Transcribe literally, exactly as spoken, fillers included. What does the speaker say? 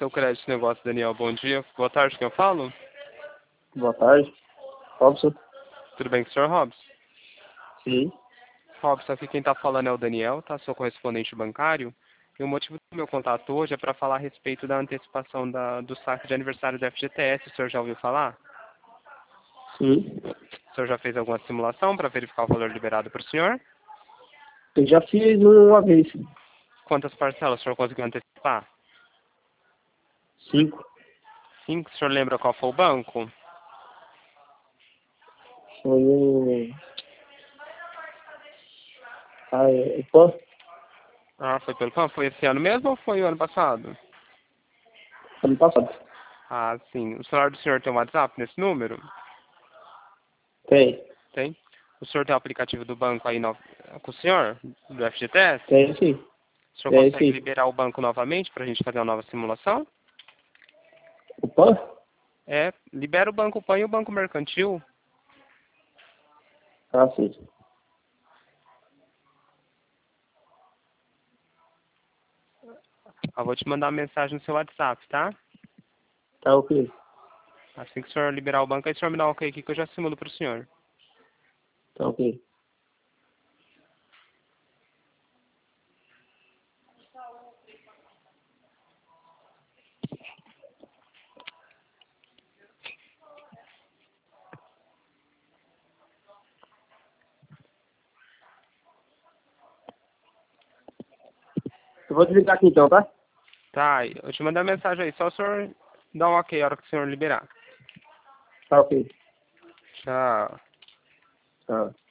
seu crédito negócio, Daniel. Bom dia. Boa tarde, quem eu falo? Boa tarde. Robson? Tudo bem com o senhor Robson? Sim. Robson, aqui quem está falando é o Daniel, tá? Sou correspondente bancário. E o motivo do meu contato hoje é para falar a respeito da antecipação da, do saque de aniversário do F G T S. O senhor já ouviu falar? Sim. O senhor já fez alguma simulação para verificar o valor liberado para o senhor? Eu já fiz uma vez. Quantas parcelas o senhor conseguiu antecipar? Cinco. Cinco. O senhor lembra qual foi o banco? Foi o... Ah, é... o Pan? Ah, foi pelo P A M? Foi esse ano mesmo ou foi o ano passado? Ano passado. Ah, sim. O celular do senhor tem um WhatsApp nesse número? Tem. Tem. O senhor tem o aplicativo do banco aí no... com o senhor? Do F G T S? Tem sim. O senhor Tem consegue sim. liberar o banco novamente para a gente fazer uma nova simulação? O Pan? É, libera o Banco Pan e o Banco Mercantil. Ah, sim. Eu vou te mandar uma mensagem no seu WhatsApp, tá? Tá ok. Assim que o senhor liberar o banco, aí o senhor me dá um ok aqui que eu já simulo para o senhor. Tá ok. Eu vou desligar aqui então, tá? Tá, eu te mandei a mensagem aí, só o senhor dá um ok a hora que o senhor liberar. Tá ok. Tchau. Tá.